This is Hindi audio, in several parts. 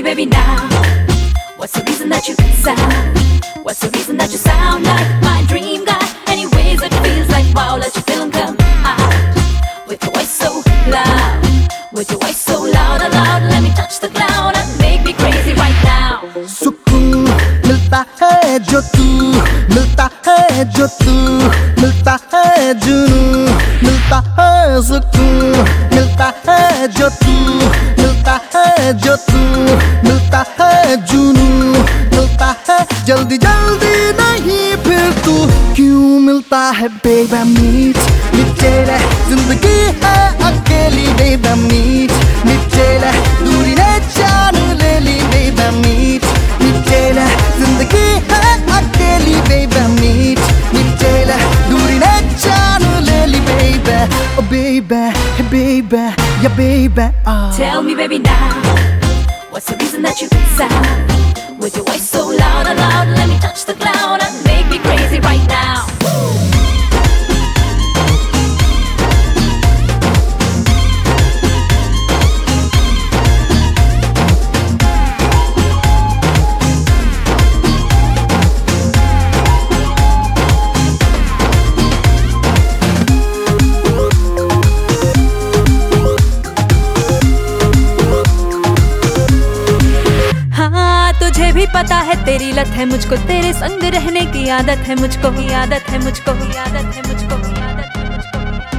baby now. What's the reason that you sound? What's the reason that you sound like my dream guy? Anyways, it feels like wow, let your feeling come out. With your voice so loud, with your voice so loud, loud. Let me touch the cloud and make me crazy right now. सुकून मिलता है जो तू मिलता है जो तू मिलता है जुनून मिलता है सुकून मिलता है जो तू मिलता है जो तू मिलता है जुनून मिलता है जल्दी जल्दी नहीं फिर तू क्यों मिलता है बेबी मीट तेरे जिंदगी है अकेली बेबी मीट तेरे दूरी ने जान ले ली बेबी मीट तेरे जिंदगी है अकेली बेबी मीट तेरे दूरी ने जान ले ली baby oh baby hey baby yeah baby Tell me baby now, what's the reason that you sound? With your voice so loud, loud. Let me touch the cloud and make me crazy right now. तुझे भी पता है तेरी लत है मुझको तेरे संग रहने की आदत है मुझको आदत है मुझको आदत है मुझको आदत है मुझको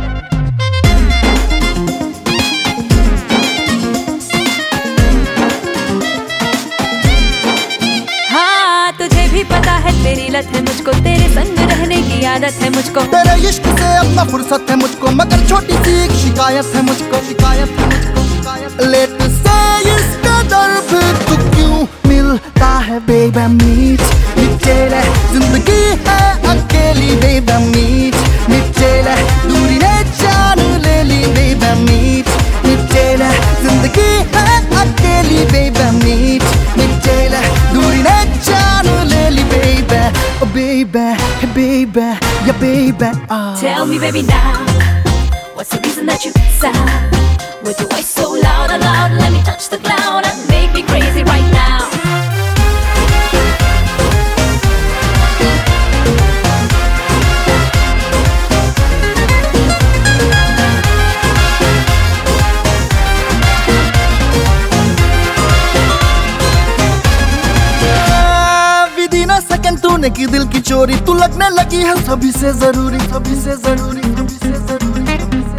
हाँ तुझे भी पता है तेरी लत है मुझको तेरे संग रहने की आदत है मुझको तेरे इश्क से अपना फुर्सत है मुझको मगर छोटी सी एक शिकायत है मुझको शिकायत लेट से इसका दर्द तू क्यों मिलता है बेबी मीट तेरे जिंदगी है अकेली बेबी मीट तेरे दूरी ने जान ले ली बेबी मीट तेरे जिंदगी है अकेली बेबी मीट तेरे दूरी ने जान ले ली baby oh baby hey baby yeah baby Tell me baby now, what's the reason that you sound? With your voice so loud, loud. Let me touch the cloud and make me crazy right now. तूने की दिल की चोरी तू लगने लगी है सभी से जरूरी सभी से जरूरी सभी से जरूरी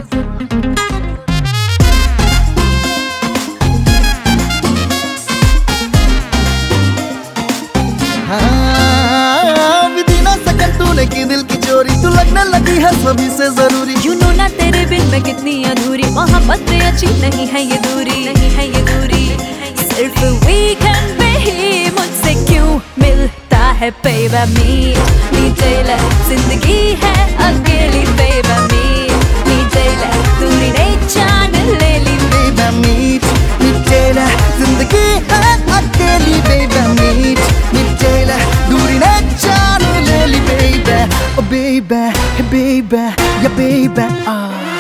हाँ विधि ना सकन तूने की दिल की चोरी तू लगने लगी है सभी से जरूरी You know ना तेरे बिन मैं कितनी अधूरी मोहब्बत में अच्छी नहीं है ये दूरी नहीं है ये दूरी सिर्फ वीकेंड पे ही मुझसे क्यों मिलता है बेबी मीट तेरे जिंदगी है अकेली बेबी मीट तेरे दूरी ने जान ले ली बेबी मीट तेरे जिंदगी है अकेली बेबी मीट तेरे दूरी ने जान ले ली baby oh baby hey baby yeah baby